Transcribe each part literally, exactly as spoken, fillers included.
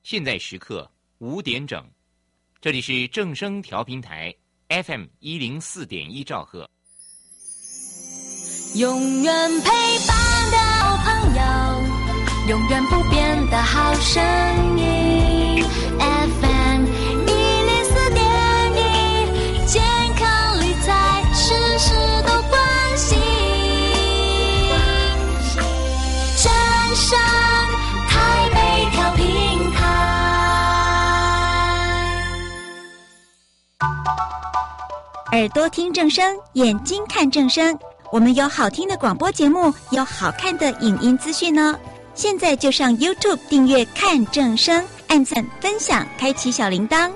现在时刻五点整，这里是正声调频台 F M 一零四点一兆赫。 永远陪伴的好朋友，永远不变的好声音 F M 一零四点一，健康理财事事都关心，正声台北调频台。 耳朵听正声，眼睛看正声，我们有好听的广播节目，有好看的影音资讯呢。现在就上 YouTube 订阅看正声，按赞分享，开启小铃铛。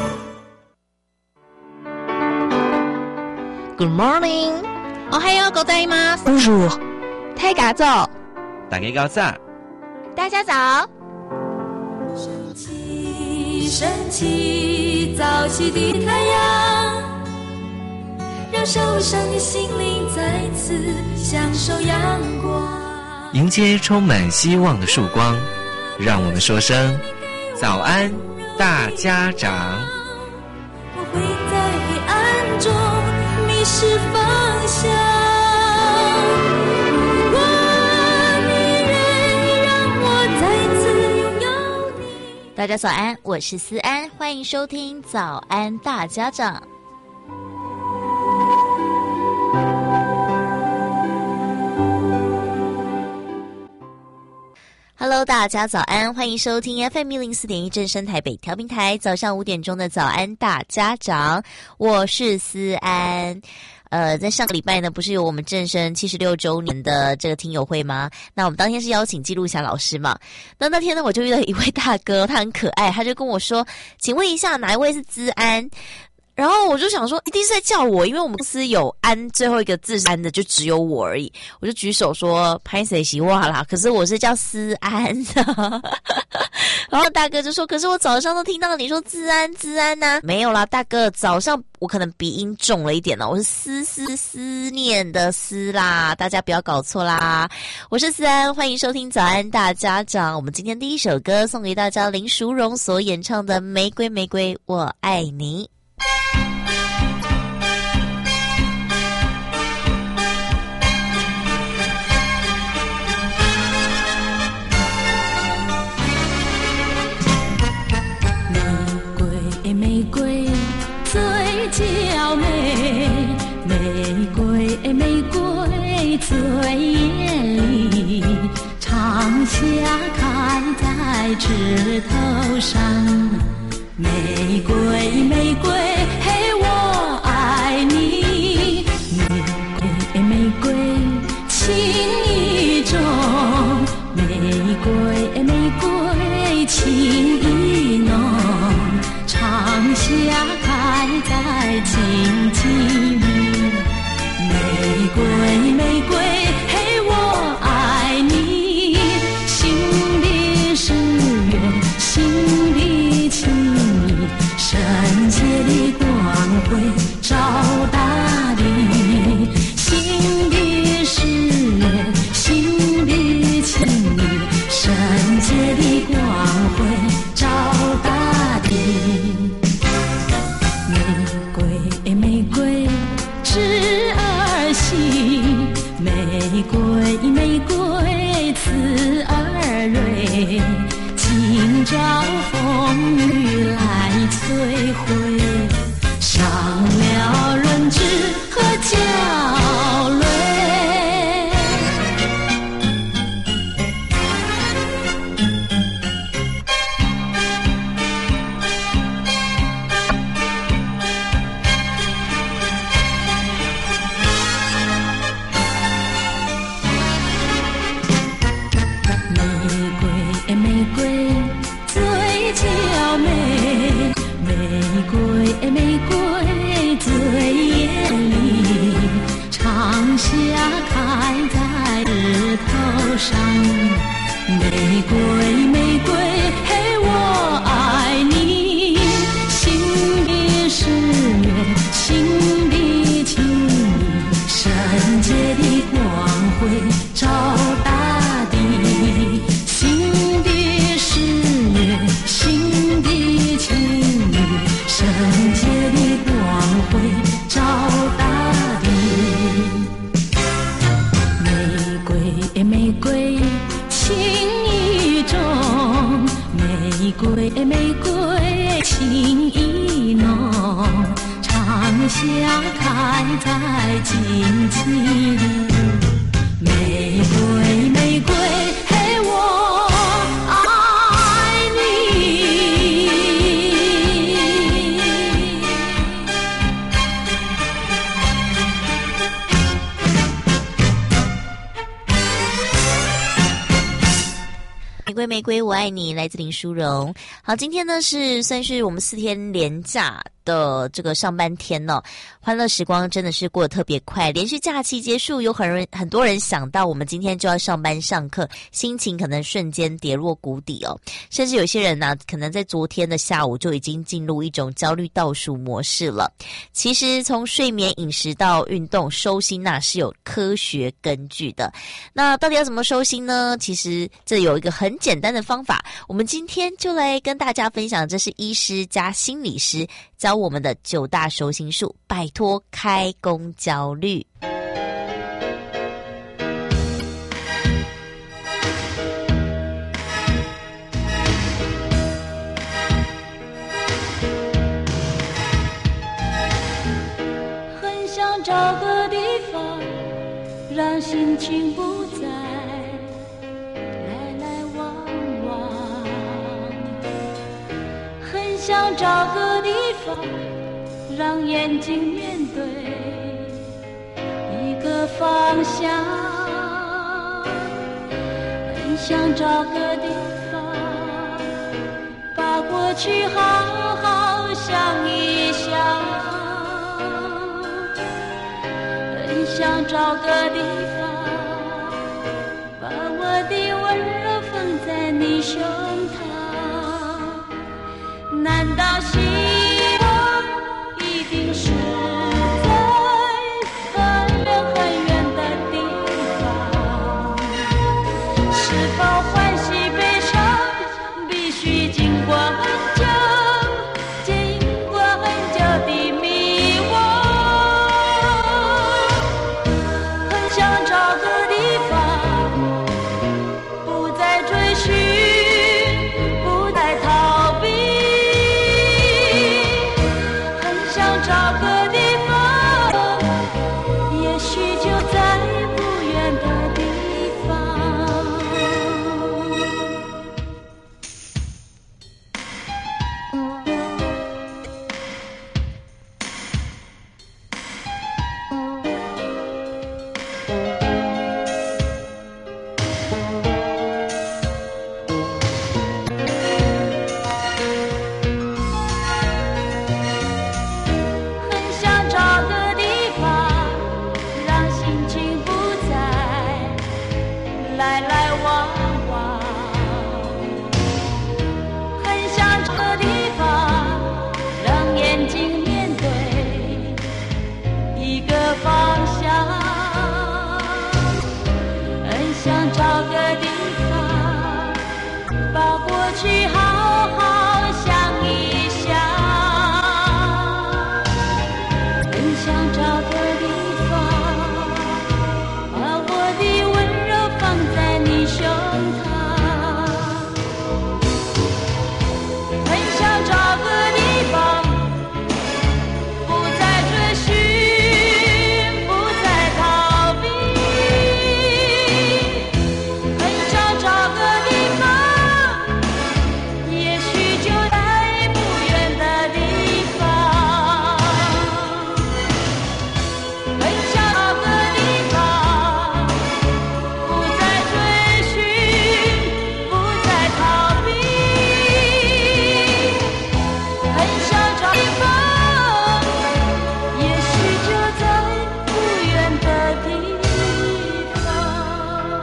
Good morning， おはようございます。 Bonjour， 大家早， 大家早， 大家早。 升起，升起，早起的太阳，让受伤的心灵再次享受阳光。 迎接充满希望的曙光，让我们说声早安大家长。 我会在黑暗中迷失方向，如果你愿意让我再次拥有你。 大家早安，我是思安，欢迎收听早安大家长。Hello， 大家早安，欢迎收听 F M 一零四点一正声台北调频台，早上五点钟的早安大家长，我是思安。呃，在上个礼拜呢，不是有我们正声七十六周年的这个听友会吗？那我们当天是邀请记录霞老师嘛。那那天呢，我就遇到一位大哥，他很可爱，他就跟我说：“请问一下，哪一位是资安？”然后我就想说，一定是在叫我，因为我们公司有安最后一个字是安的，就只有我而已。我就举手说拍谁洗袜啦，可是我是叫思安的。然后大哥就说，可是我早上都听到你说资安资安呐、啊，没有啦，大哥，早上我可能鼻音重了一点呢，我是思思思念的思啦，大家不要搞错啦。我是思安，欢迎收听早安大家长。我们今天第一首歌送给大家，林淑荣所演唱的《玫瑰玫瑰我爱你》。 玫瑰最娇美，玫瑰玫瑰最艳丽，长夏开在枝头上。玫瑰玫瑰嘿我爱你，玫瑰玫瑰情意重，玫瑰玫瑰情意浓，长夏开在荆棘里，玫瑰玫瑰嘿我爱你，心里是缘，心里情意，圣洁的光辉照大地，心里是缘，心里情意，圣的玫瑰情意浓，长夏开在荆棘里。玫瑰玫瑰嘿我爱你。 玫瑰玫瑰我爱你，来自林淑荣。好，今天呢是算是我们四天连假的这个上半天呢、哦，欢乐时光真的是过得特别快。连续假期结束，有很人很多人想到我们今天就要上班上课，心情可能瞬间跌落谷底哦。甚至有些人呢、啊，可能在昨天的下午就已经进入一种焦虑倒数模式了。其实从睡眠、饮食到运动、收心那、啊、是有科学根据的。那到底要怎么收心呢？其实这有一个很简单的方法，我们今天就来跟大家分享，这是医师加心理师教我们的九大收心术，摆脱开工焦虑。 很想找个地方，让心情不再来来往往，很想找个地方，让眼睛面对一个方向，很想找个地方，把过去好好想一想，很想找个地方，把我的温柔放在你胸膛，难道希望一定是在很远很远的地方？是否欢喜悲伤必须经过很久，经过很久的迷惘？很想找个地方，不再追寻，不再逃避，很想找个地方，也许就在不远的地方。很想找个地方，让心情不再来来往往，很想找个地方，让眼睛面对一个方向，很想找个地方，把过去好好想一想，很想找个地方，把我的温柔放在你胸膛，很想找个地方，不再追寻，不再逃避，很想找个地方，也许就在不远的地方，很想找个地方，不再追寻，不再逃避，很想找地方，也许就在不远的地方。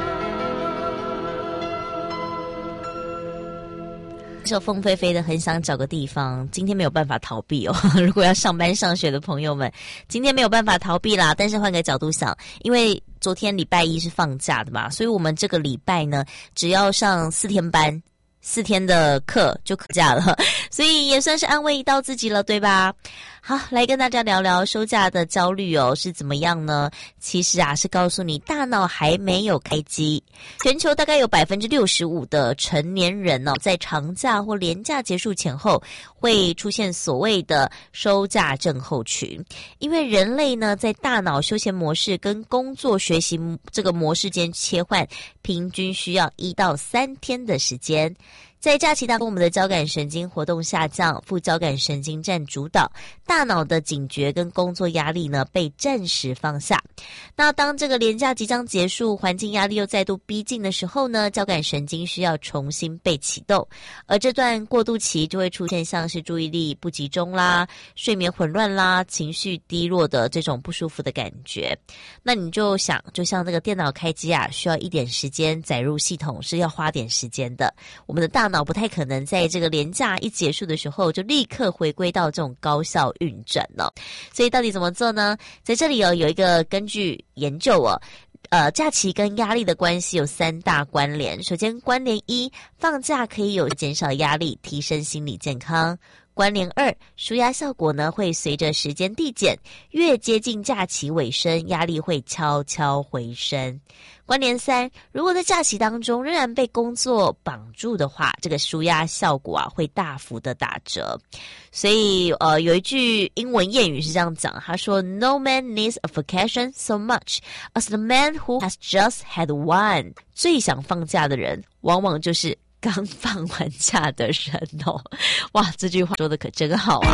这首凤飞飞的很想找个地方，今天没有办法逃避哦。如果要上班上学的朋友们，今天没有办法逃避啦。但是换个角度想，因为昨天礼拜一是放假的嘛，所以我们这个礼拜呢，只要上四天班，四天的课就可假了，所以也算是安慰到自己了，对吧？ 好，来跟大家聊聊收假的焦虑哦，是怎么样呢？其实啊，是告诉你大脑还没有开机。全球大概有百分之六十五的成年人呢、哦，在长假或连假结束前后，会出现所谓的收假症候群。因为人类呢，在大脑休闲模式跟工作学习这个模式间切换，平均需要一到三天的时间。在假期当中，我们的交感神经活动下降，副交感神经占主导，大脑的警觉跟工作压力呢被暂时放下。那当这个连假即将结束，环境压力又再度逼近的时候呢，交感神经需要重新被启动，而这段过渡期就会出现像是注意力不集中啦、睡眠混乱啦、情绪低落的这种不舒服的感觉。那你就想，就像这个电脑开机啊，需要一点时间载入系统，是要花点时间的。我们的大脑不太可能在这个连假一结束的时候就立刻回归到这种高效运转了。所以到底怎么做呢？在这里哦，有一个根据研究哦，呃，假期跟压力的关系有三大关联。首先，关联一，放假可以有减少压力，提升心理健康。关联二，舒压效果呢会随着时间递减，越接近假期尾声，压力会悄悄回升。关联三，如果在假期当中仍然被工作绑住的话，这个舒压效果啊会大幅的打折。所以呃，有一句英文谚语是这样讲，他说 No man needs a vacation so much as the man who has just had one。 最想放假的人往往就是刚放完假的人哦。哇，这句话说的可真好啊。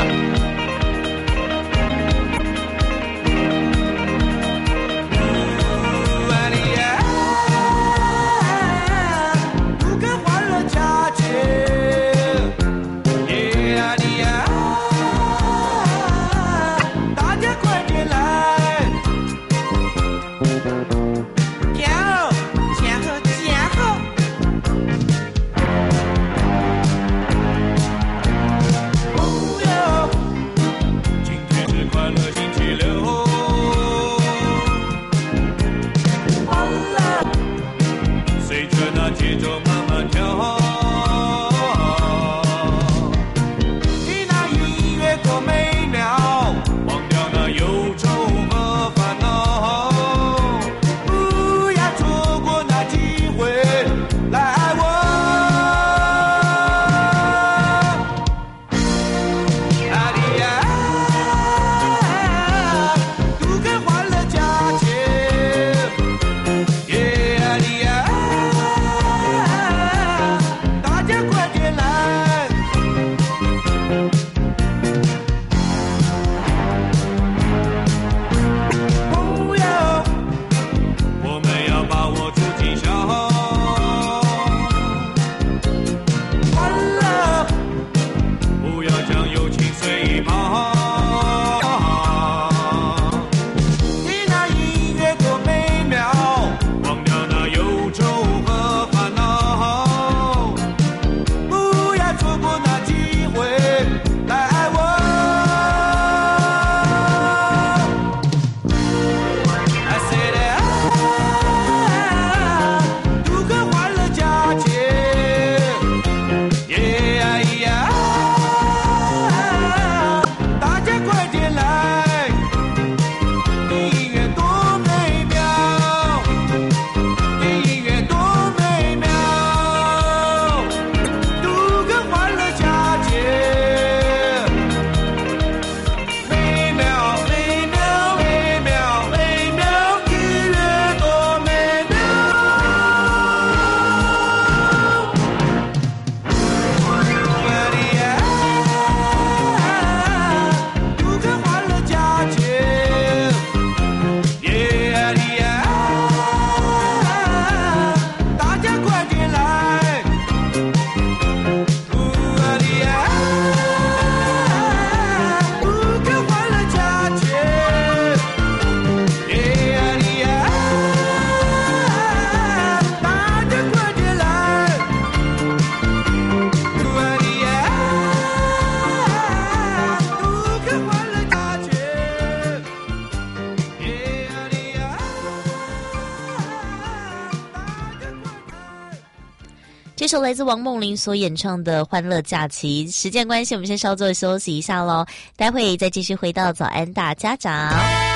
这首来自王梦麟所演唱的《欢乐假期》。时间关系，我们先稍作休息一下咯，待会再继续回到早安大家长。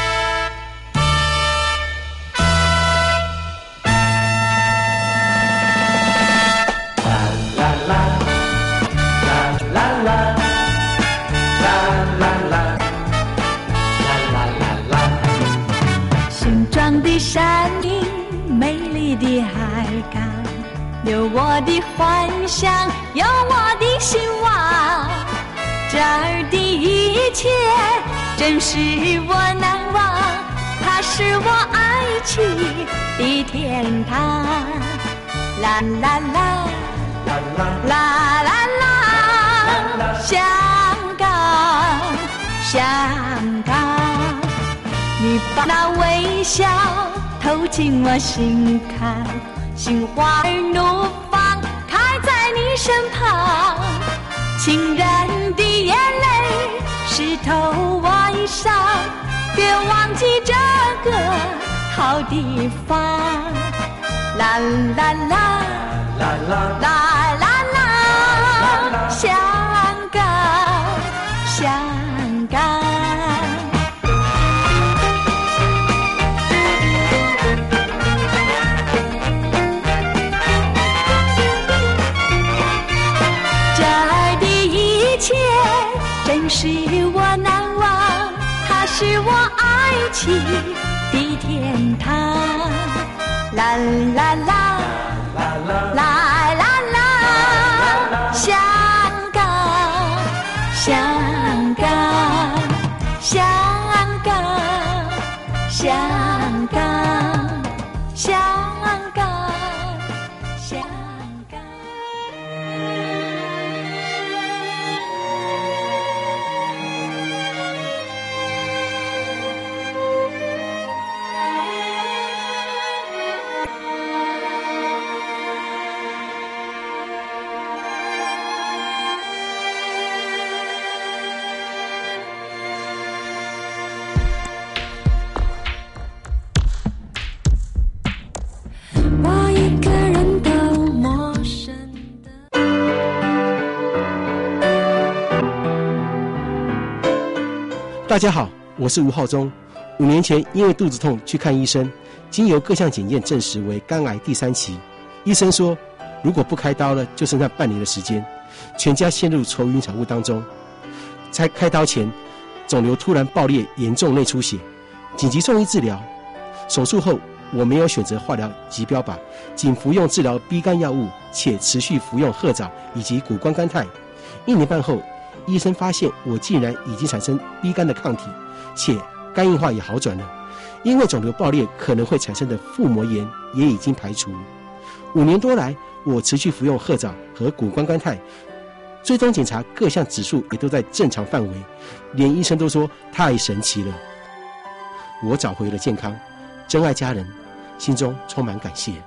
形状的山顶，美丽的海港，有我的幻想，有我的希望。这儿的一切真是我难忘，它是我爱情的天堂。啦啦啦啦啦啦，香港，香港，你把那微笑投进我心坎，心花儿怒放开在你身旁，情人的眼泪湿透我衣裳，别忘记这个好地方。啦啦啦啦啦啦啦啦，香港，香港。这儿的一切真是我难忘，它是我爱情的天堂。啦啦啦啦啦啦，香港，香港，香港，香港，香港，香港。我一个人都陌生的。 大家好，我是吴浩中。五年前因为肚子痛去看医生，经由各项检验证实为肝癌第三期。医生说，如果不开刀了，就剩下半年的时间，全家陷入愁云惨雾当中。在开刀前，肿瘤突然爆裂，严重内出血，紧急送医治疗。手术后，我没有选择化疗及标靶，仅服用治疗 B 肝药物，且持续服用褐藻以及谷胱甘肽。一年半后，医生发现我竟然已经产生 B 肝的抗体，且肝硬化也好转了。因为肿瘤爆裂可能会产生的腹膜炎也已经排除。五年多来，我持续服用褐藻和谷胱甘肽，追踪检查各项指数也都在正常范围，连医生都说太神奇了。我找回了健康，珍爱家人，心中充满感谢。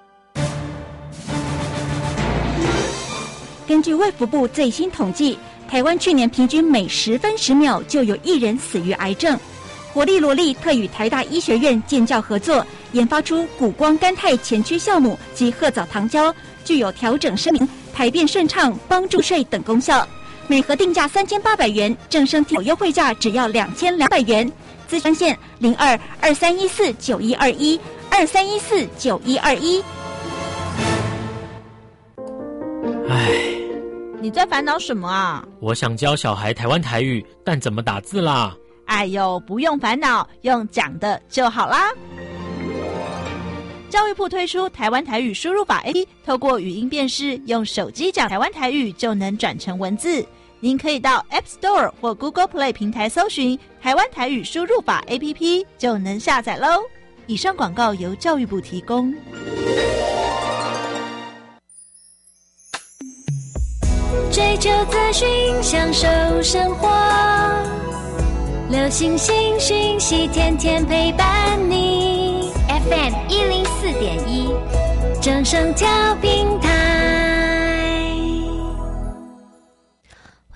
根据卫福部最新统计，台湾去年平均每十分十秒就有一人死于癌症。活力罗力特与台大医学院建教合作，研发出谷胱甘肽前驱酵母及褐藻糖胶，具有调整声明、排便顺畅、帮助睡等功效。每盒定价三千八百元，正声听友优惠价只要两千两百元。咨询线零二二三一四九一二一二三一四九一二一。 唉， 你在烦恼什么啊？ 我想教小孩台湾台语，但怎么打字啦？ 哎呦，不用烦恼，用讲的就好啦。教育部推出台湾台语输入法 A P P， 透过语音辨识，用手机讲台湾台语就能转成文字。您可以到 App Store 或 Google Play 平台搜寻台湾台语输入法 A P P 就能下载喽。以上广告由教育部提供。 追求资讯，享受生活，流星星讯息，天天陪伴你。F M 一零四点一，正声调频台。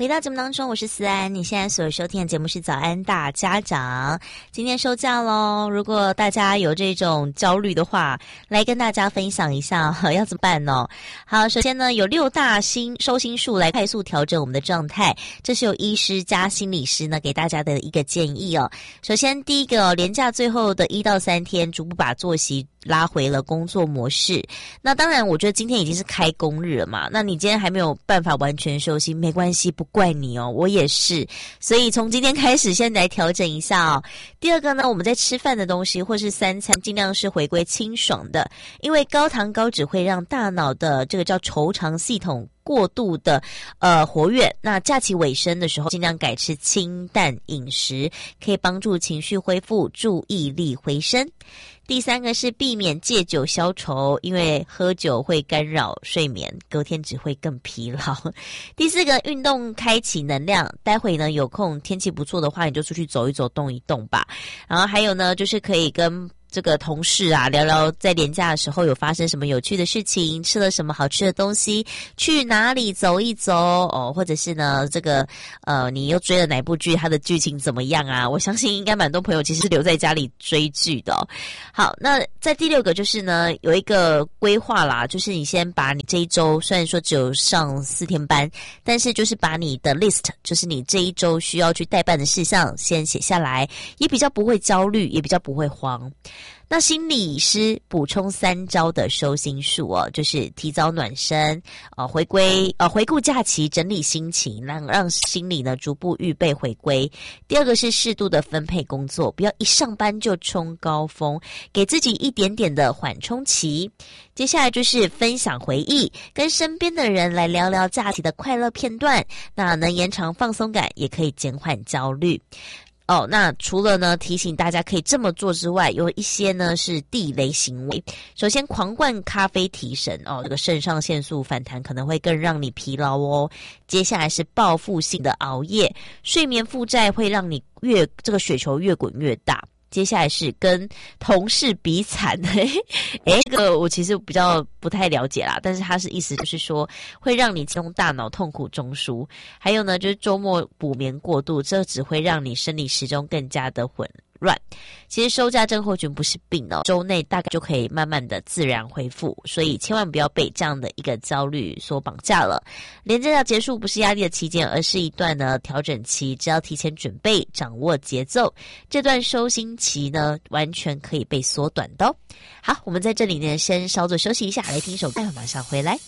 回到节目当中，我是思安。你现在所收听的节目是早安大家长。今天收假咯，如果大家有这种焦虑的话，来跟大家分享一下要怎么办呢？好，首先呢，有六大心收心术来快速调整我们的状态，这是有医师加心理师呢给大家的一个建议哦。首先第一个哦，连假最后的一到三天，逐步把作息拉回了工作模式。那当然我觉得今天已经是开工日了嘛，那你今天还没有办法完全休息，没关系，不怪你哦，我也是。所以从今天开始先来调整一下哦。第二个呢，我们在吃饭的东西或是三餐尽量是回归清爽的，因为高糖高脂会让大脑的这个叫惆怅系统过度的呃活跃，那假期尾声的时候尽量改吃清淡饮食，可以帮助情绪恢复，注意力回升。第三个是避免借酒消愁，因为喝酒会干扰睡眠，隔天只会更疲劳。第四个，运动开启能量，待会呢有空天气不错的话，你就出去走一走动一动吧。然后还有呢，就是可以跟这个同事啊聊聊在连假的时候有发生什么有趣的事情，吃了什么好吃的东西，去哪里走一走哦，或者是呢这个呃你又追了哪部剧，它的剧情怎么样啊？我相信应该蛮多朋友其实留在家里追剧的哦。好，那在第六个就是呢有一个规划啦，就是你先把你这一周虽然说只有上四天班，但是就是把你的 list， 就是你这一周需要去代办的事项先写下来，也比较不会焦虑，也比较不会慌。那心理师补充三招的收心术哦，就是提早暖身，呃，回归呃回顾假期，整理心情，让让心理呢逐步预备回归。第二个是适度的分配工作，不要一上班就冲高峰，给自己一点点的缓冲期。接下来就是分享回忆，跟身边的人来聊聊假期的快乐片段，那能延长放松感，也可以减缓焦虑。哦，那除了呢提醒大家可以这么做之外，有一些呢是地雷行为。首先，狂灌咖啡提神哦，这个肾上腺素反弹可能会更让你疲劳哦。接下来是报复性的熬夜，睡眠负债会让你越这个雪球越滚越大。接下来是跟同事比惨，诶诶这个我其实比较不太了解啦，但是它是意思就是说会让你用大脑痛苦中枢。还有呢，就是周末补眠过度，这只会让你生理时钟更加的混乱。其实收假症候群不是病哦，周内大概就可以慢慢的自然恢复，所以千万不要被这样的一个焦虑所绑架了。连假要结束不是压力的期间，而是一段呢调整期，只要提前准备，掌握节奏，这段收心期呢完全可以被缩短的哦。好，我们在这里呢先稍作休息一下，来听首歌，马上回来。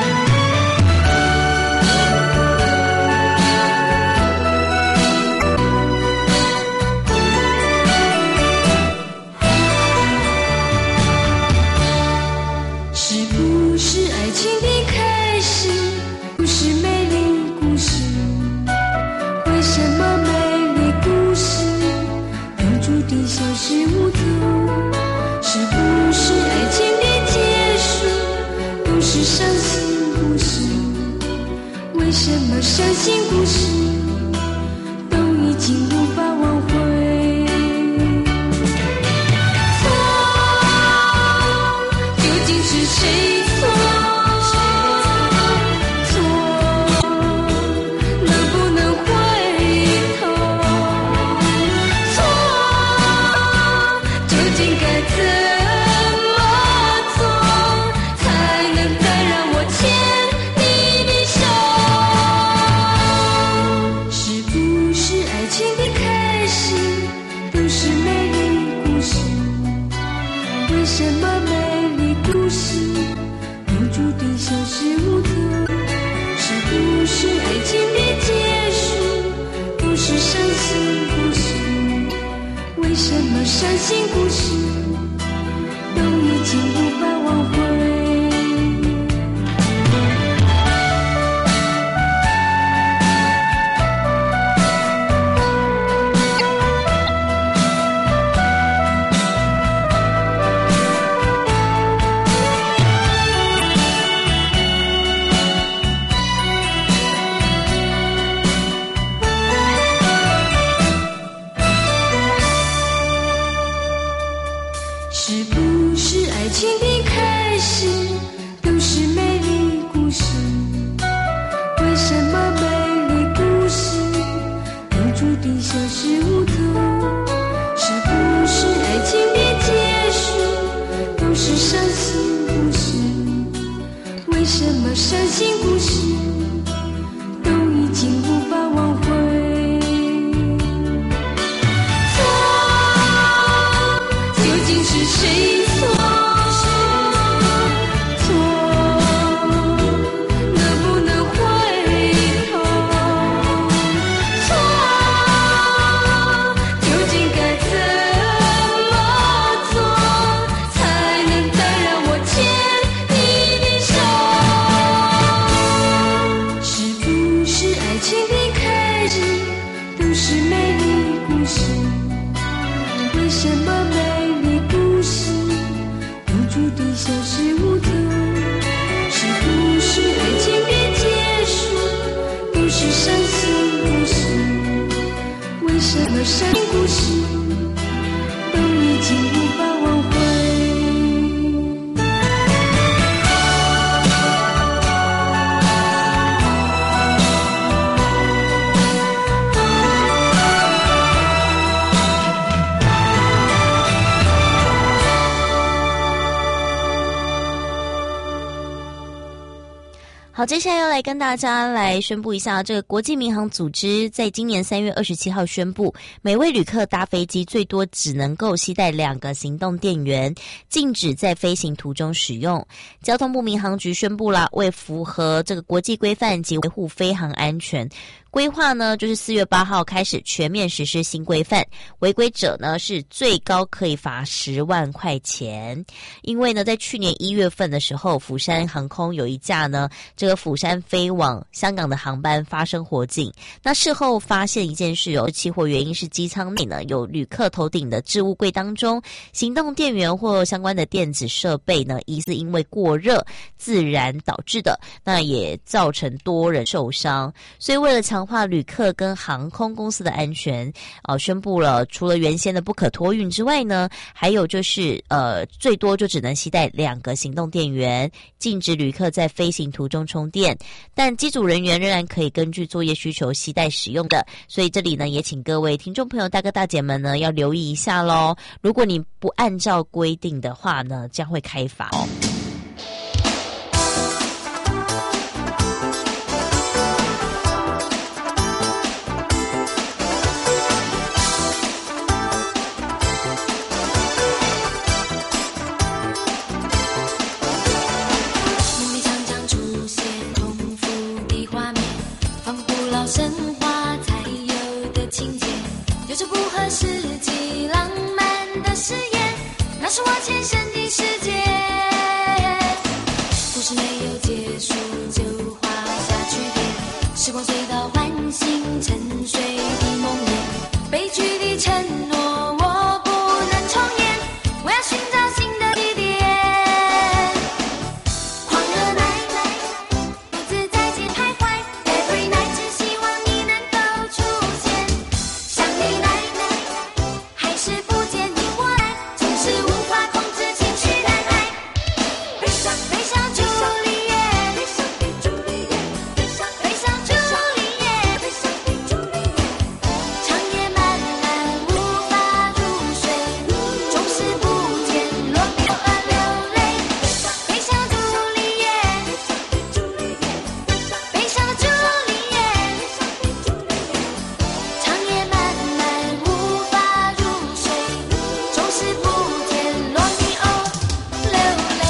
是不是爱情的开始，不是美丽故事？为什么美丽故事都注定消失无踪？是不是爱情的结束，都是伤心故事？为什么伤心故事都已经无法挽回？是谁错？错，能不能回头？错，究竟该怎么做，才能再让我牵你的手？是不是爱情的开始都是美丽故事？为什么美丽故事都注定消失无踪？是不是爱情的结束都是伤心故事？为什么伤心故事都已经无法挽回？ 好，接下来要来跟大家来宣布一下，这个国际民航组织在今年三月二十七号宣布，每位旅客搭飞机最多只能够携带两个行动电源，禁止在飞行途中使用。交通部民航局宣布了，为符合这个国际规范及维护飞航安全，规划呢就是四月八号开始全面实施新规范，违规者呢是最高可以罚十万块钱。因为呢，在去年一月份的时候，釜山航空有一架呢这个釜山飞往香港的航班发生火警，那事后发现一件事哦，起火原因是机舱内呢有旅客头顶的置物柜当中，行动电源或相关的电子设备呢疑似因为过热自燃导致的，那也造成多人受伤。所以为了强化旅客跟航空公司的安全，呃，宣布了除了原先的不可托运之外呢，还有就是呃最多就只能携带两个行动电源，禁止旅客在飞行途中充电，但机组人员仍然可以根据作业需求携带使用的。所以这里呢，也请各位听众朋友大哥大姐们呢要留意一下咯，如果你不按照规定的话呢，将会开罚哦。 神话才有的情节，有着不合世纪浪漫的誓言，那是我前生的世界。故事没有结束就画下句点，时光隧道唤醒沉睡的梦魇，悲剧的承诺我不能重演，我要寻找新的起点。狂热奶奶独自在街徘徊， Every night 只希望你能够出现，想你奶奶还是不见你过来，总是无法控制情绪难挨。悲伤悲伤朱丽叶，悲伤的朱丽叶，悲伤悲伤朱丽叶，悲伤的朱丽叶，长夜漫漫无法入睡，总是不见落笔而流泪。悲伤朱丽叶，悲伤的朱丽叶，长夜漫漫无法入睡，总是不见落笔而流泪。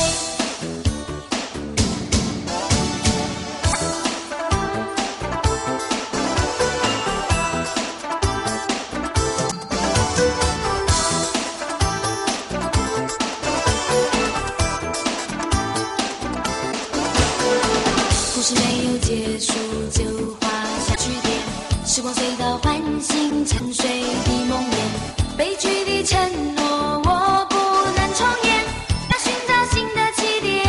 故事没有结束就画下句点，时光隧道唤醒沉睡的梦魇，悲剧的承诺我不能重演，要寻找新的起点。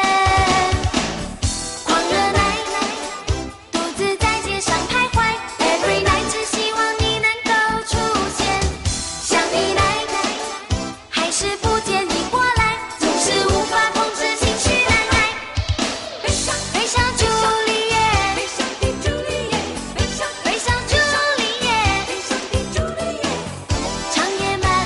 狂热奶奶独自在街上徘徊， Every night 只希望你能够出现，想你奶奶还是不见你过来，总是无法控制情绪难挨。悲伤悲伤朱丽叶，悲伤的朱丽叶，悲伤悲伤朱丽叶，悲伤的朱丽叶，长夜漫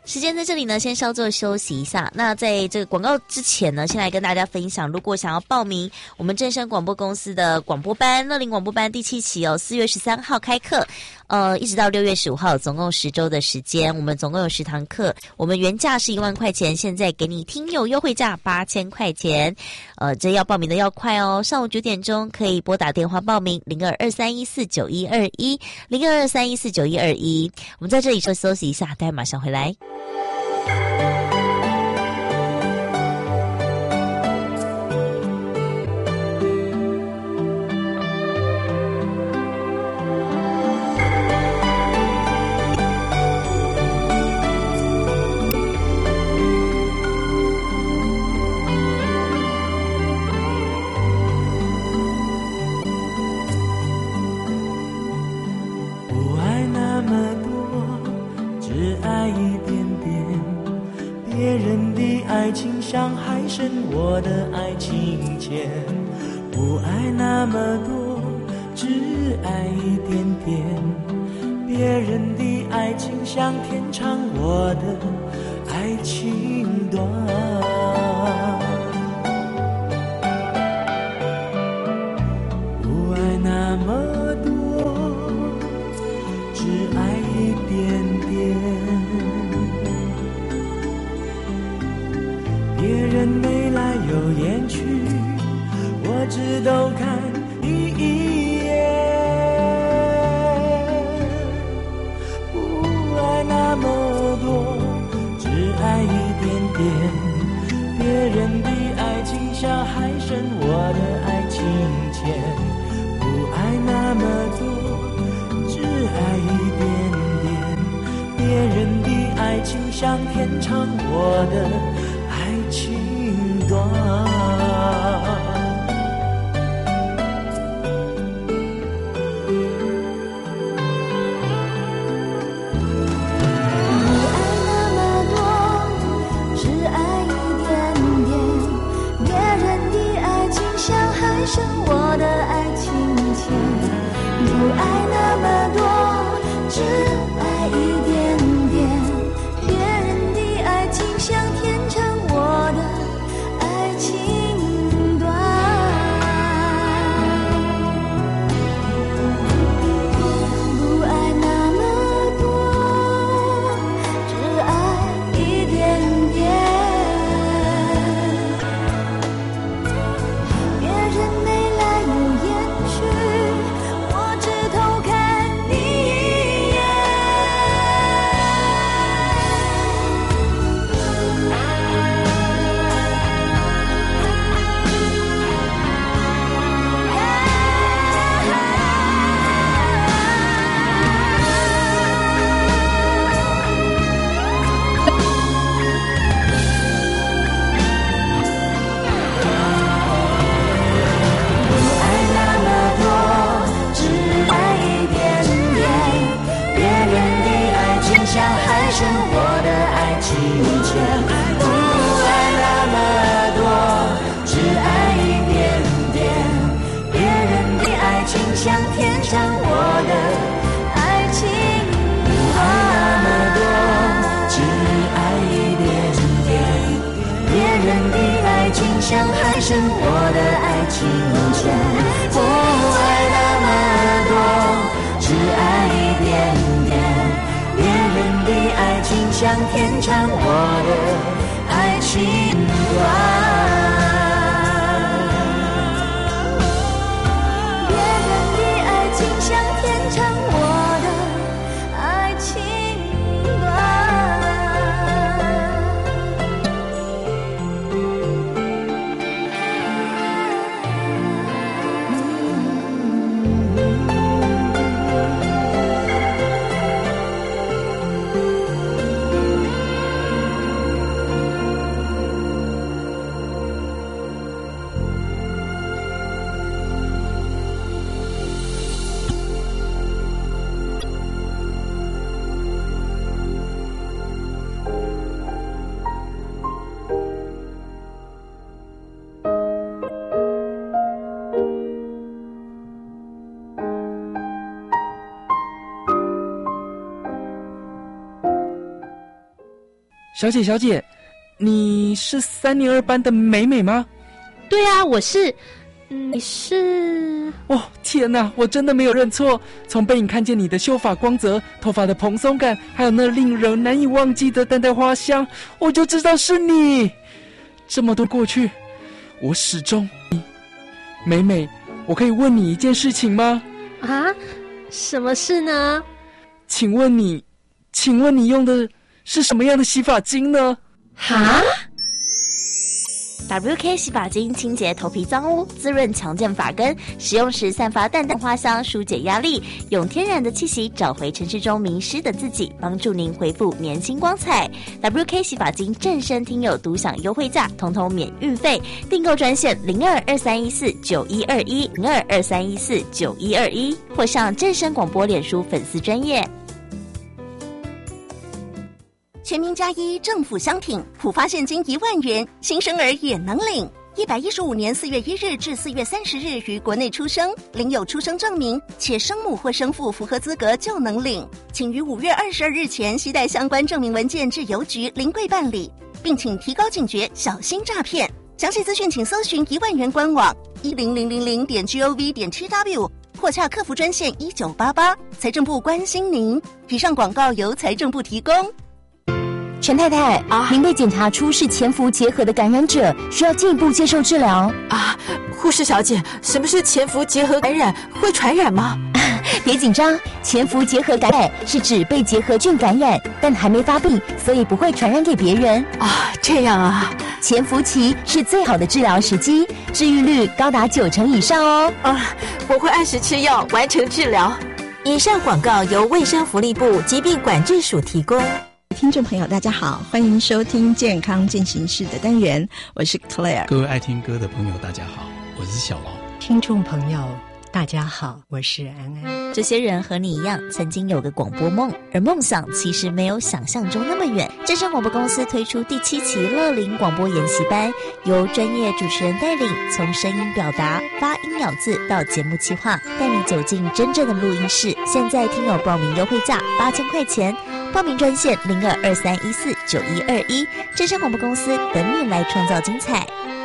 时间在这里呢，先稍作休息一下。那在这个广告之前呢，先来跟大家分享，如果想要报名我们正声广播公司的广播班乐龄广播班第七期哦，四月十三号开课，呃，一直到六月十五号，总共十周的时间。我们总共有十堂课，我们原价是一万块钱，现在给你听友优惠价八千块钱。呃，这要报名的要快哦，上午九点钟可以拨打电话报名零二二三一四九一二一零二二三一四九一二一。我们在这里稍休息一下，待会马上回来。 爱情像海深，我的爱情浅，不爱那么多，只爱一点点。别人的爱情像天长，我的爱情短。不爱那么多，只爱一点点。别人眉来有眼去，我只都看你一眼。不爱那么多，只爱一点点。别人的爱情像海深，我的爱情浅。不爱那么多，只爱一点点。别人的爱情像天长，我的情短。 我的爱情浅，不爱那么多，只爱一点点。别人的爱情像天长，我的爱情短。不爱那么多，只爱一点点。像天长，我的爱情不爱那么多，只爱一点点。别人的爱情像海深，我的爱情浅。不爱那么多，只爱一点点。别人的爱情像天长，我的爱情短。像天长，我的爱情小姐小姐，你是三年二班的美美吗？ 对啊，我是。你是？ 哦，天哪，我真的没有认错。从背影看见你的秀发光泽，头发的蓬松感，还有那令人难以忘记的淡淡花香，我就知道是你。这么多过去，我始终……美美，我可以问你一件事情吗？ 啊，什么事呢？ 请问你，请问你用的是什么样的洗发精呢？ 哈 ？W K 洗发精清洁头皮脏污，滋润强健发根，使用时散发淡淡花香，疏解压力，用天然的气息找回城市中迷失的自己，帮助您恢复年轻光彩。W K 洗发精正身听友独享优惠价，统统免运费，订购专线零二二三一四九一二一零二二三一四九一二一，或上正声广播脸书粉丝专页。 全民加一，政府相挺，普发现金一万元，新生儿也能领。一百一十五年四月一日至四月三十日于国内出生，领有出生证明，且生母或生父符合资格就能领。请于五月二十二日前携带相关证明文件至邮局临柜办理，并请提高警觉，小心诈骗。详细资讯请搜寻一万元官网一零零零零点 gov 点 tw 或洽客服专线一九八八。财政部关心您。以上广告由财政部提供。 陈太太啊，您被检查出是潜伏结核的感染者，需要进一步接受治疗啊。护士小姐，什么是潜伏结核感染？会传染吗？ 别紧张，潜伏结核感染是指被结核菌感染，但还没发病，所以不会传染给别人啊。这样啊， 潜伏期是最好的治疗时机，治愈率高达九成以上哦。 啊，我会按时吃药，完成治疗。以上广告由卫生福利部疾病管制署提供。 听众朋友大家好，欢迎收听健康进行式的单元，我是 Claire。 各位爱听歌的朋友大家好，我是小龙。 听众朋友大家好，我是安安。 这些人和你一样，曾经有个广播梦，而梦想其实没有想象中那么远。正声广播公司推出第七期乐龄广播研习班，由专业主持人带领，从声音表达、发音咬字到节目企划，带你走进真正的录音室。现在听友报名优惠价八千块钱，报名专线零二二三一四九一二一。正声广播公司等你来创造精彩。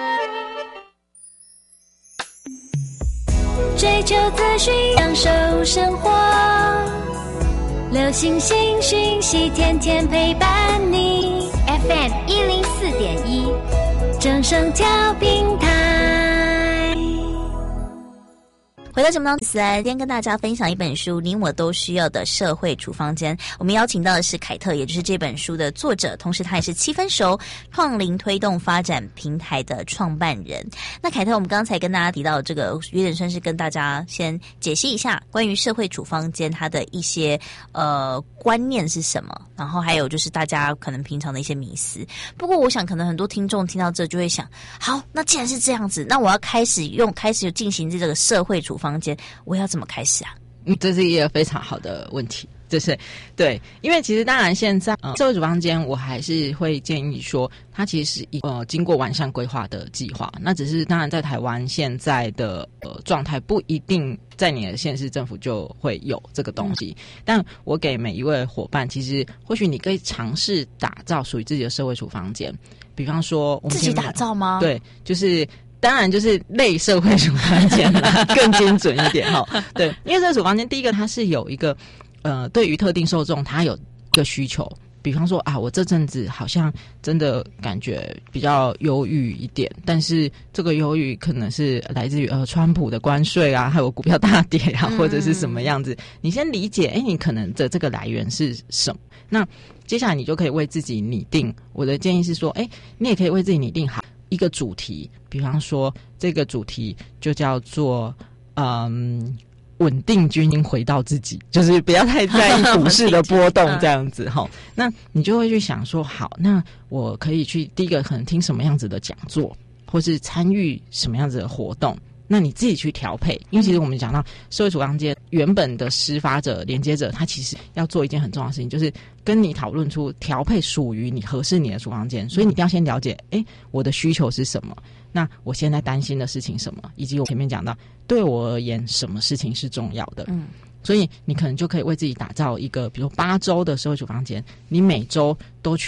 追求资讯，享受生活，流行新讯息，天天陪伴你。F M 一零四点一，正声调频台。 回到节目当中，今天跟大家分享一本书，你我都需要的社会处方间。我们邀请到的是凯特，也就是这本书的作者，同时他也是七分熟创龄推动发展平台的创办人。那凯特，我们刚才跟大家提到这个，有点算是跟大家先解析一下关于社会处方间它的一些呃观念是什么，然后还有就是大家可能平常的一些迷思。不过我想可能很多听众听到这就会想，好，那既然是这样子，那我要开始用开始进行这个社会处方房间，我要怎么开始啊？ 嗯，这是一个非常好的问题，就是对，因为其实当然现在呃社会处方间，我还是会建议说，它其实是一呃经过完善规划的计划。那只是当然在台湾现在的呃状态不一定在你的县市政府就会有这个东西，嗯、但我给每一位伙伴，其实或许你可以尝试打造属于自己的社会处方间，比方说我们自己打造吗？ 对，就是。当然就是类社会处方间啦，更精准一点哈。对，因为社会处方间第一个它是有一个呃，对于特定受众它有一个需求，比方说啊，我这阵子好像真的感觉比较忧郁一点，但是这个忧郁可能是来自于呃川普的关税啊，还有股票大跌啊，或者是什么样子。你先理解，哎，你可能的这个来源是什么？那接下来你就可以为自己拟定。我的建议是说，哎，你也可以为自己拟定好一个主题，比方说这个主题就叫做嗯稳定军营回到自己，就是不要太在意股市的波动这样子哈。那你就会去想说，好，那我可以去第一个可能听什么样子的讲座，或是参与什么样子的活动。那你自己去调配，因为其实我们讲到社会处方间原本的施发者、连接者，他其实要做一件很重要的事情，就是跟你讨论出调配属于你合适你的处方间。所以你一定要先了解，哎，我的需求是什么？那我现在担心的事情什么？以及我前面讲到，对我而言，什么事情是重要的？嗯，所以你可能就可以为自己打造一个，比如八周的社会处方间，你每周都去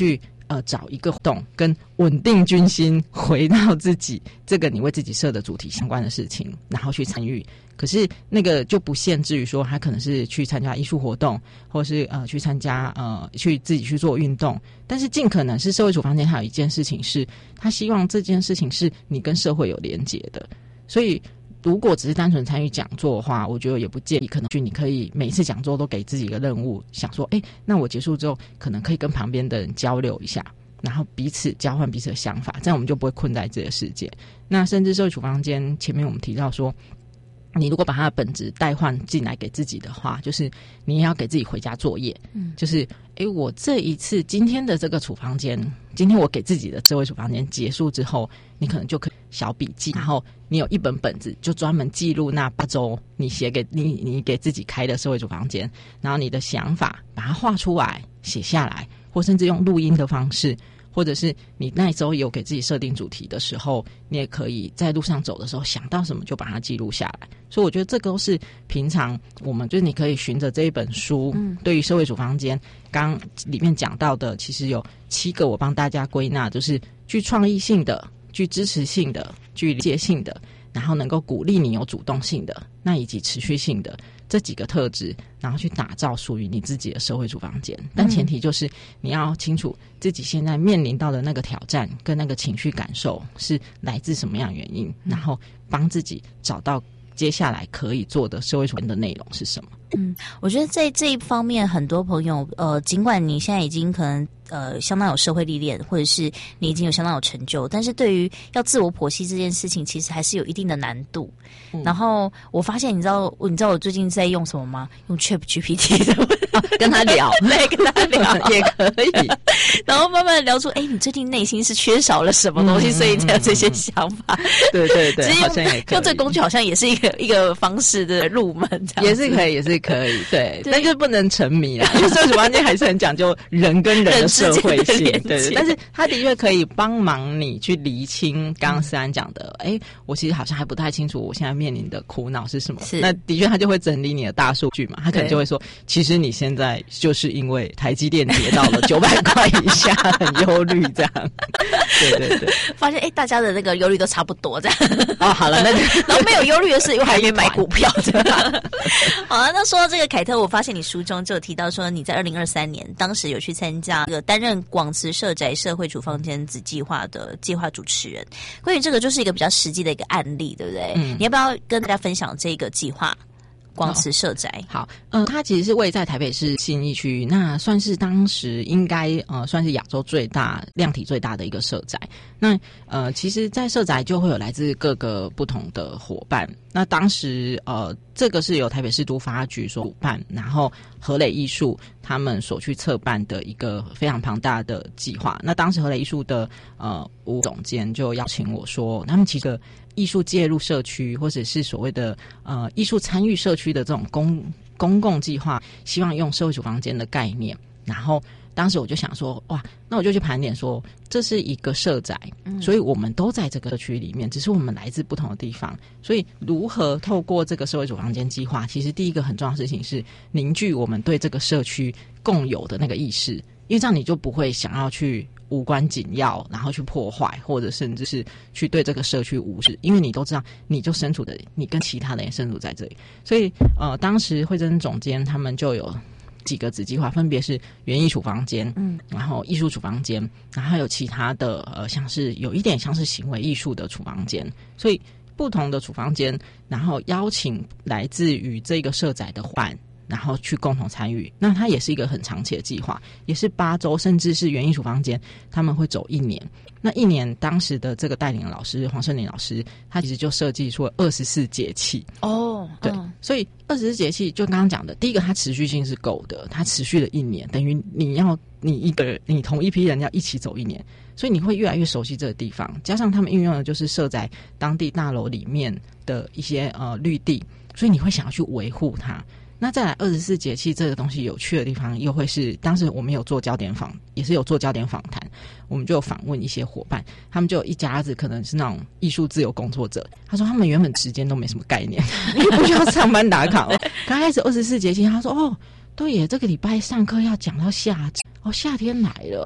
呃找一个活动跟稳定军心，回到自己这个你为自己设的主题相关的事情，然后去参与。可是那个就不限制于说他可能是去参加艺术活动，或是呃去参加呃去自己去做运动，但是尽可能是社会处方间还有一件事情是他希望这件事情是你跟社会有连结的。所以如果只是单纯参与讲座的话，我觉得也不建议，可能去你可以每一次讲座都给自己一个任务，想说哎，那我结束之后可能可以跟旁边的人交流一下，然后彼此交换彼此的想法，这样我们就不会困在这个世界。那甚至社会处方间前面我们提到说，你如果把它的本质代换进来给自己的话，就是你也要给自己回家作业，嗯，就是诶我这一次今天的这个处方间，今天我给自己的社会处方间结束之后，你可能就可以小笔记，然后你有一本本子就专门记录那八周你写给你你给自己开的社会处方间，然后你的想法把它画出来写下来，或甚至用录音的方式，或者是你那一周有给自己设定主题的时候，你也可以在路上走的时候想到什么就把它记录下来。所以我觉得这个都是平常我们就是你可以循着这一本书，嗯，对于社会处方间刚里面讲到的，其实有七个我帮大家归纳，就是具创意性的、具支持性的、具理解性的，然后能够鼓励你有主动性的，那以及持续性的这几个特质，然后去打造属于你自己的社会处方间。但前提就是你要清楚自己现在面临到的那个挑战跟那个情绪感受是来自什么样的原因，然后帮自己找到接下来可以做的社会处方的内容是什么。 嗯，我觉得在这一方面，很多朋友，呃，尽管你现在已经可能呃相当有社会历练，或者是你已经有相当有成就，但是对于要自我剖析这件事情，其实还是有一定的难度。嗯、然后我发现，你知道，你知道我最近在用什么吗？用 Chat G P T 的、啊， 跟他聊， 对，跟他聊也可以。 然后慢慢的聊出，哎，你最近内心是缺少了什么东西，嗯、所以才有这些想法。 对对对，好像也可以用这个工具，好像也是一个一个方式的入门，这样也是可以，也是可以，对，对但就不能沉迷啦，因为社会处方间还是很讲究人跟人的社会性，对对。但是它的确可以帮忙你去厘清刚刚思安讲的，哎、嗯，我其实好像还不太清楚我现在面临的苦恼是什么。是，那的确他就会整理你的大数据嘛，他可能就会说，其实你现在就是因为台积电跌到了九百块以下，很忧虑这样。对对对， 发现哎，大家的那个忧虑都差不多这样。 哦，好了，那然后没有忧虑的是，又还没买股票这样。好了，那说到这个凯特，我发现你书中就有提到说，你在二零二三年当时有去参加这个担任广慈社宅社会处方间子计划的计划主持人。关于这个，就是一个比较实际的一个案例，对不对？嗯，你要不要跟大家分享这个计划？广慈社宅， 好，嗯、呃，它其实是位在台北市信义区，那算是当时应该呃算是亚洲最大量体最大的一个社宅。那呃，其实，在社宅就会有来自各个不同的伙伴。那当时呃，这个是由台北市都发局所主办，然后和磊艺术他们所去策办的一个非常庞大的计划。那当时和磊艺术的呃吴总监就邀请我说，他们其实艺术介入社区，或者是所谓的呃艺术参与社区的这种公公共计划，希望用社会处方间的概念。然后当时我就想说，哇，那我就去盘点说，这是一个社宅，嗯、所以我们都在这个社区里面，只是我们来自不同的地方。所以如何透过这个社会处方间计划，其实第一个很重要的事情是凝聚我们对这个社区共有的那个意识，因为这样你就不会想要去无关紧要，然后去破坏，或者甚至是去对这个社区无视，因为你都知道，你就身处的，你跟其他人也身处在这里。所以，呃，当时惠珍总监他们就有几个子计划，分别是园艺处方间，嗯，然后艺术处方间，然后还有其他的，呃，像是有一点像是行为艺术的处方间。所以，不同的处方间，然后邀请来自于这个社宅的伙伴，然后去共同参与。那它也是一个很长期的计划，也是八周，甚至是园艺处方间他们会走一年。那一年当时的这个带领的老师黄胜林老师，他其实就设计出了二十四节气哦， 对，嗯、所以二十四节气就刚刚讲的，第一个它持续性是够的，它持续了一年，等于你要你一个你同一批人要一起走一年，所以你会越来越熟悉这个地方。加上他们运用的就是设在当地大楼里面的一些呃绿地，所以你会想要去维护它。那再来二十四节气这个东西有趣的地方，又会是当时我们有做焦点访，也是有做焦点访谈，我们就有访问一些伙伴，他们就有一家子可能是那种艺术自由工作者，他说他们原本时间都没什么概念，因为不需要上班打卡哦。刚开始二十四节气，他说哦，对耶，这个礼拜上课要讲到夏哦，夏天来了哎。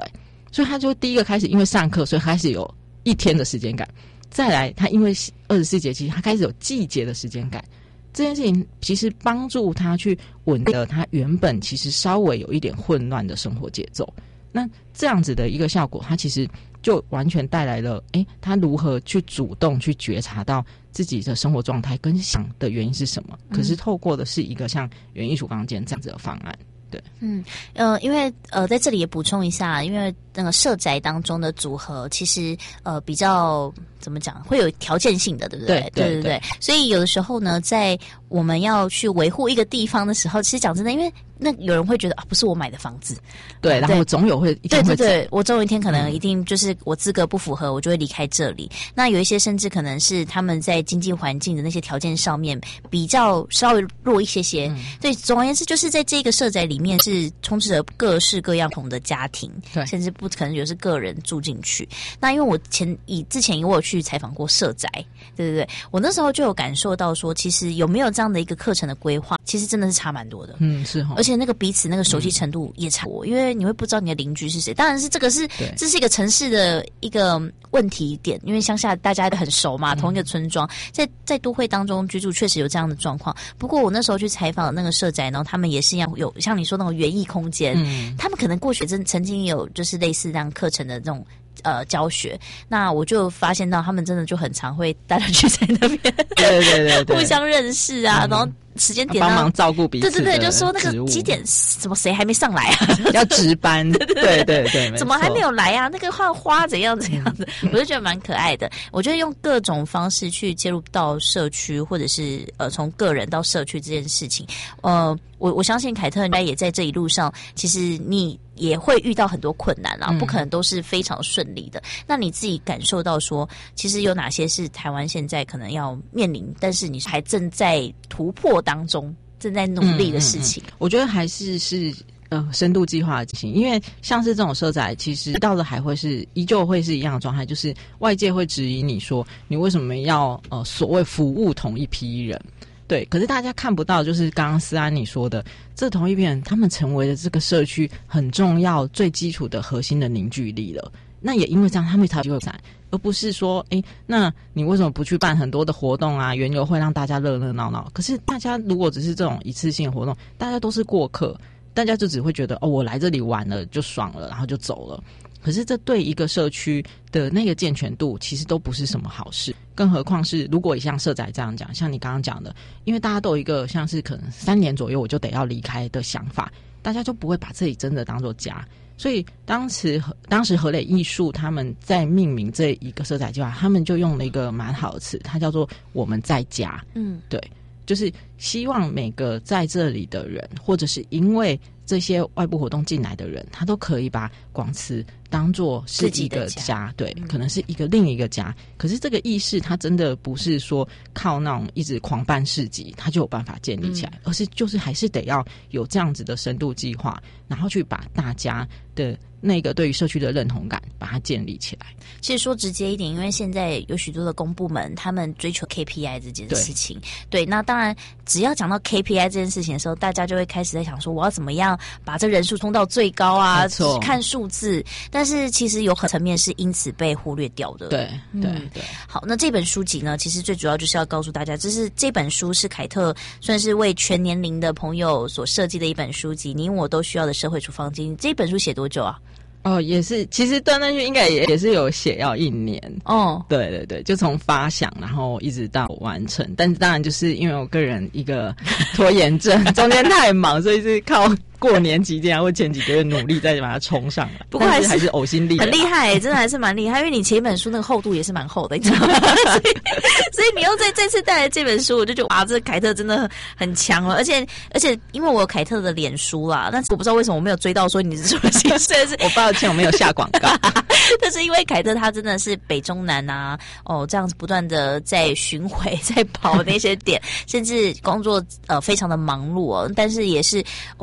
所以他就第一个开始因为上课，所以开始有一天的时间感。再来，他因为二十四节气，他开始有季节的时间感。这件事情其实帮助他去稳定了他原本其实稍微有一点混乱的生活节奏。那这样子的一个效果，他其实就完全带来了，诶，他如何去主动去觉察到自己的生活状态跟想的原因是什么？可是透过的是一个像园艺署刚刚讲这样子的方案。对， 嗯，呃，因为呃，在这里也补充一下，因为那个社宅当中的组合，其实呃比较怎么讲，会有条件性的，对不对？ 对对对对对。所以有的时候呢，在我们要去维护一个地方的时候，其实讲真的，因为那有人会觉得啊，不是我买的房子， 对，然后总有会一定会对对对，我总有一天可能一定就是我资格不符合，我就会离开这里。那有一些甚至可能是他们在经济环境的那些条件上面比较稍微弱一些些。嗯、对，总而言之，就是在这个社宅里面是充斥着各式各样不同的家庭， 对， 甚至不可能有是个人住进去。那因为我前以之前我有去采访过社宅，对对对，我那时候就有感受到说，其实有没有这样的一个课程的规划，其实真的是差蛮多的。 嗯，是哈， 而且那个彼此那个熟悉程度也差多，嗯、因为你会不知道你的邻居是谁。当然是这个是这是一个城市的一个问题点，因为乡下大家都很熟嘛，同一个村庄，在在都会当中居住，确实有这样的状况。不过我那时候去采访那个社宅，然后他们也是一样有像你说那种园艺空间，嗯、他们可能过去真曾经有就是类似这样课程的这种。呃，教学，那我就发现到他们真的就很常会大家聚在那边， 对对对对， 互相认识啊，嗯、然后时间点帮忙照顾彼此， 对对对，就说那个几点怎么谁还没上来啊？ 要值班，对对对对， 怎么还没有来啊？那个换花怎样怎样的，我就觉得蛮可爱的。我觉得用各种方式去介入到社区，或者是呃从个人到社区这件事情，呃，我我相信凯特应该也在这一路上，其实你也会遇到很多困难啊，不可能都是非常顺利的。嗯、那你自己感受到说，其实有哪些是台湾现在可能要面临，但是你还正在突破当中，正在努力的事情？ 嗯嗯嗯、我觉得还是是呃深度计划的进行，因为像是这种社宅，其实到了还会是依旧会是一样的状态，就是外界会质疑你说，你为什么要呃所谓服务同一批人？对，可是大家看不到，就是刚刚思安你说的，这同一批人，他们成为了这个社区很重要、最基础的核心的凝聚力了。那也因为这样，他们才有机会展，而不是说，哎，那你为什么不去办很多的活动啊、园游会，让大家热热闹闹？可是大家如果只是这种一次性的活动，大家都是过客，大家就只会觉得，哦，我来这里玩了就爽了，然后就走了。可是这对一个社区的那个健全度其实都不是什么好事，更何况是如果像社宅这样讲，像你刚刚讲的，因为大家都有一个像是可能三年左右我就得要离开的想法，大家就不会把这里真的当作家。所以当时当时和磊艺术他们在命名这一个社宅计划，他们就用了一个蛮好的词，它叫做我们在家。嗯，对，就是希望每个在这里的人，或者是因为这些外部活动进来的人，他都可以把广慈当作是一个 家, 家对、嗯、可能是一个另一个家。可是这个意识它真的不是说靠那种一直狂办市集它就有办法建立起来、嗯、而是就是还是得要有这样子的深度计划，然后去把大家的那个对于社区的认同感把它建立起来。 其实说直接一点，因为现在有许多的公部门他们追求 K P I 这件事情， 对, 对，那当然只要讲到 K P I 这件事情的时候，大家就会开始在想说我要怎么样把这人数冲到最高啊，看数字，但是其实有很层面是因此被忽略掉的。 对对对、 嗯。好，那这本书籍呢，其实最主要就是要告诉大家，这是这本书是凯特算是为全年龄的朋友所设计的一本书籍，你我都需要的社会处方经。这本书写多久啊？ 哦，也是，其实断断续应该也也是有写要一年哦， 对对对，就从发想然后一直到完成，但是当然就是因为我个人一个拖延症，中间太忙，所以是靠过年期间或前几个月努力再把它冲上来。 不过还是还是呕心沥血， 很厉害、欸，真的还是蛮厉害，因为你前一本书那个厚度也是蛮厚的，你知道吗？所以所以你又在这次带来这本书，我就觉得哇，这凯特真的很强了，而且而且因为我有凯特的脸书啦，但是我不知道为什么我没有追到说你是说几岁是， 我抱歉我没有下广告， 但是因为凯特他真的是北中南啊，哦这样子不断的在巡回在跑那些点，甚至工作呃非常的忙碌哦，但是也是呕心沥血的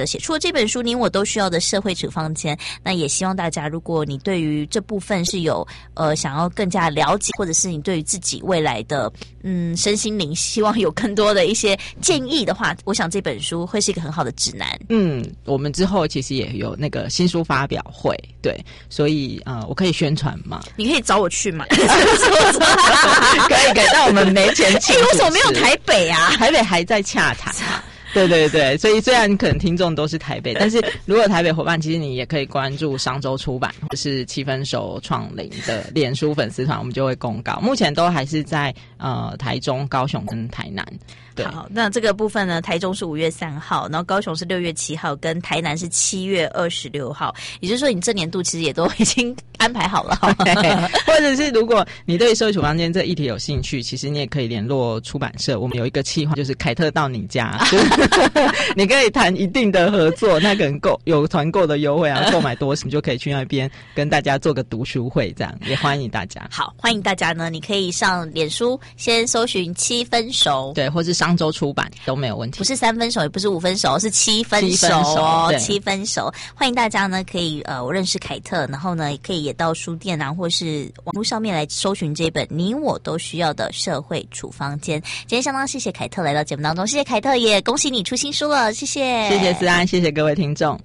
了写出了这本书《你我都需要的社会处方间》。那也希望大家，如果你对于这部分是有呃想要更加了解，或者是你对于自己未来的嗯身心灵希望有更多的一些建议的话，我想这本书会是一个很好的指南。 嗯，我们之后其实也有那个新书发表会，对，所以呃，我可以宣传嘛？ 你可以找我去嘛？可以可以，但我们没钱请。 哎，为什么没有台北啊？ 台北还在洽谈。对对对，所以虽然可能听众都是台北，但是如果台北伙伴，其实你也可以关注商周出版或是七分熟创龄的脸书粉丝团，我们就会公告。目前都还是在呃台中、高雄跟台南。对， 好，那这个部分呢，台中是五月三号，然后高雄是六月七号，跟台南是七月二十六号。也就是说，你这年度其实也都已经安排好了， 或者是如果你对社会处方间这议题有兴趣，其实你也可以联络出版社，我们有一个企划，就是凯特到你家，你可以谈一定的合作，那可能购有团购的优惠啊，购买多什么就可以去那边跟大家做个读书会，这样也欢迎大家。 好，欢迎大家呢，你可以上脸书先搜寻七分熟， 对，或是商周出版都没有问题， 不是三分熟，也不是五分熟，是七分熟哦，七分熟。欢迎大家呢，可以呃，我认识凯特，然后呢，也可以也到书店啊，或是网络上面来搜寻这本你我都需要的社会处方间。今天相当谢谢凯特来到节目当中，谢谢凯特，也恭喜你出新书了，谢谢， 谢谢思安，谢谢各位听众。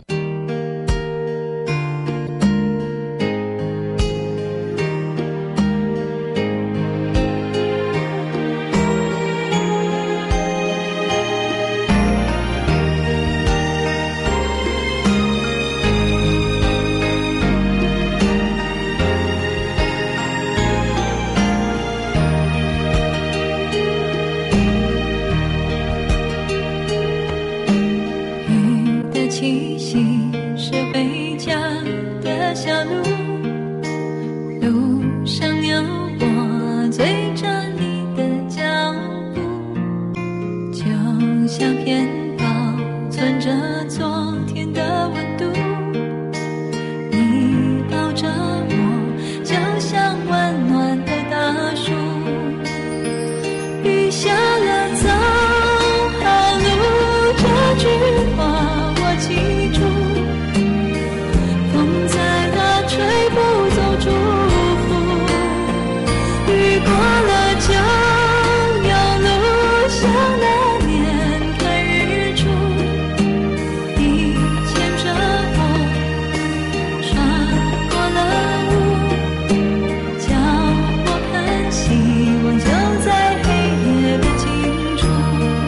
气息是回家的小路，路上有我追着你的脚步，就像片保存着昨天的温度，你抱着我就像温暖的大树，雨下了走好路这句话记住，风在它吹不走祝福，雨过了就有路，像那年看日出，你牵着我穿过了雾，叫我看希望就在黑夜的尽处。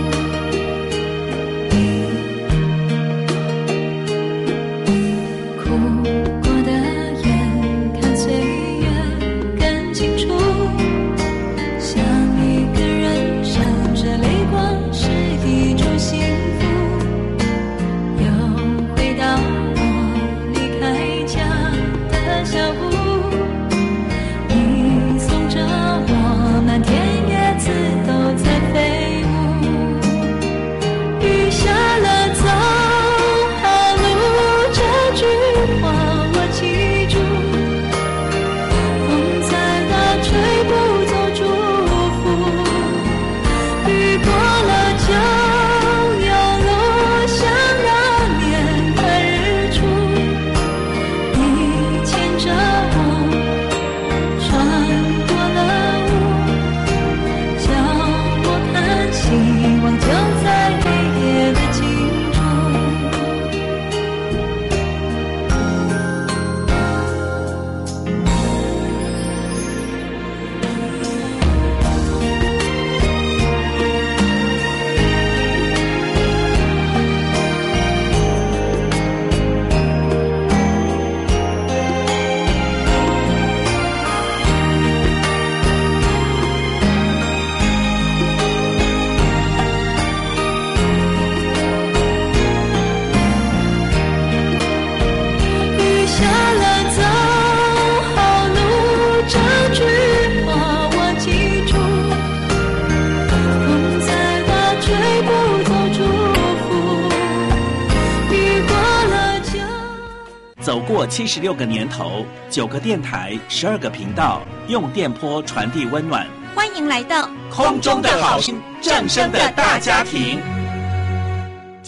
走过七十六个年头，九个电台，十二个频道，用电波传递温暖。 欢迎来到空中的好心，正声的大家庭。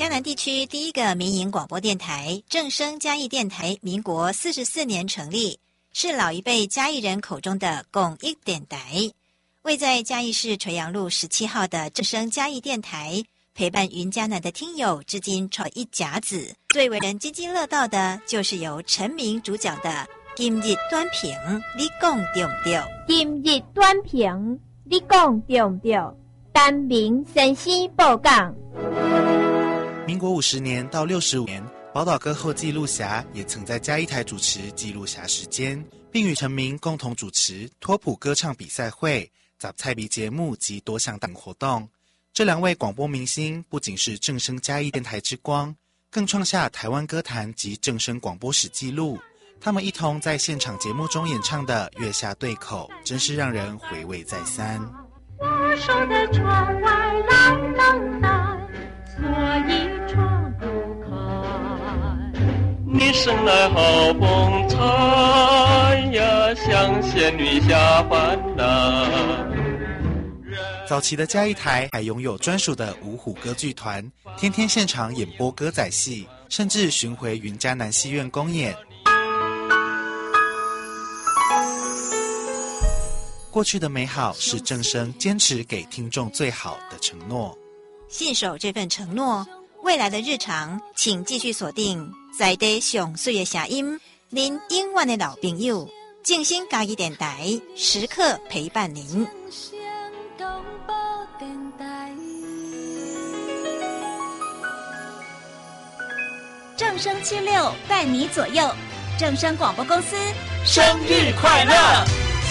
嘉南地区第一个民营广播电台正声嘉义电台，民国四十四年成立，是老一辈嘉义人口中的公益电台。位在嘉义市垂杨路十七号的正声嘉义电台，陪伴云嘉南的听友至今超一甲子。最为人津津乐道的，就是由陈明主讲的今日短评，你讲对不对？ 今日短评，你讲对不对？单明先生报讲。 民国五十年到六十五年，宝岛歌后记录侠也曾在嘉义台主持记录侠时间，并与陈明共同主持托普歌唱比赛会、杂菜比节目及多项等活动。这两位广播明星不仅是正声嘉义电台之光，更创下台湾歌坛及正声广播史纪录。他们一同在现场节目中演唱的《月下对口》，真是让人回味再三。 我守在窗外冷冷的，所以窗不开。 你生来好风采呀，像仙女下凡呐。 早期的嘉义台还拥有专属的五虎歌剧团，天天现场演播歌仔戏，甚至巡回云嘉南戏院公演。过去的美好是正声坚持给听众最好的承诺， 信守这份承诺，未来的日常请继续锁定在地上水的声音，您永远的老朋友静心嘉义电台，时刻陪伴您。 正声七六伴你左右，正声广播公司生日快乐！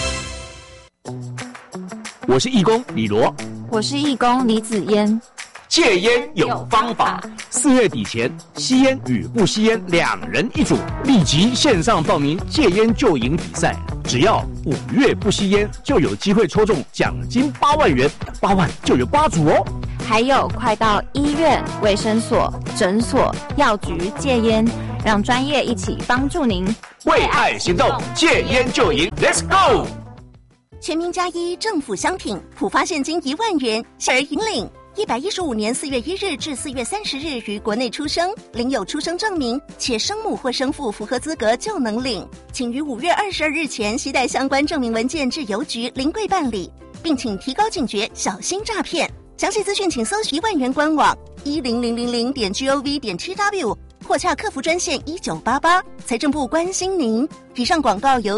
我是义工李罗， 我是义工李子嫣。 戒烟有方法，四月底前，吸烟与不吸烟两人一组，立即线上报名戒烟救营比赛。只要五月不吸烟，就有机会抽中奖金八万元，八万就有八组哦。 还有，快到医院、卫生所、诊所、药局戒烟，让专业一起帮助您。 为爱行动，戒烟救营 ，Let's go！ 全民加一政府相挺，普发现金一万元，小儿引领。一百一十五年四月一日至四月三十日于国内出生，领有出生证明，且生母或生父符合资格就能领。请于五月二十二日前携带相关证明文件至邮局临柜办理，并请提高警觉，小心诈骗。详细资讯请搜寻一万元官网一零零零零点 gov 点 tw 或洽客服专线一九八八。财政部关心您。以上广告由